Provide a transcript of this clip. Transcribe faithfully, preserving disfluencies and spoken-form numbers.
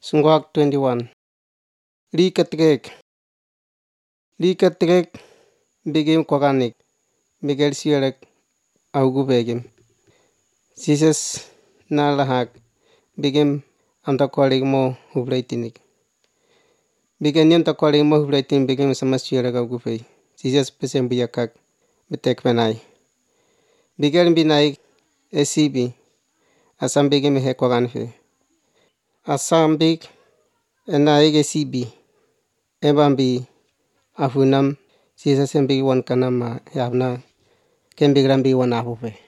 Sungguak twenty-one. Liketrek. Liketrek bigim koranik. Miguel Sierek augu begim. Jesus nalahak bigim antakwalik mo hublaitinik. Bigem niam takwalik mo hublaitin bigim sama Sierek augu fei. Jesus pesem biyakak betek penai. Bigel binai esibi asam bigim he koran fe. Asam big enai esibi ebambi afunam Jesus embi wan kanama yabna kembi rambi wan afufe.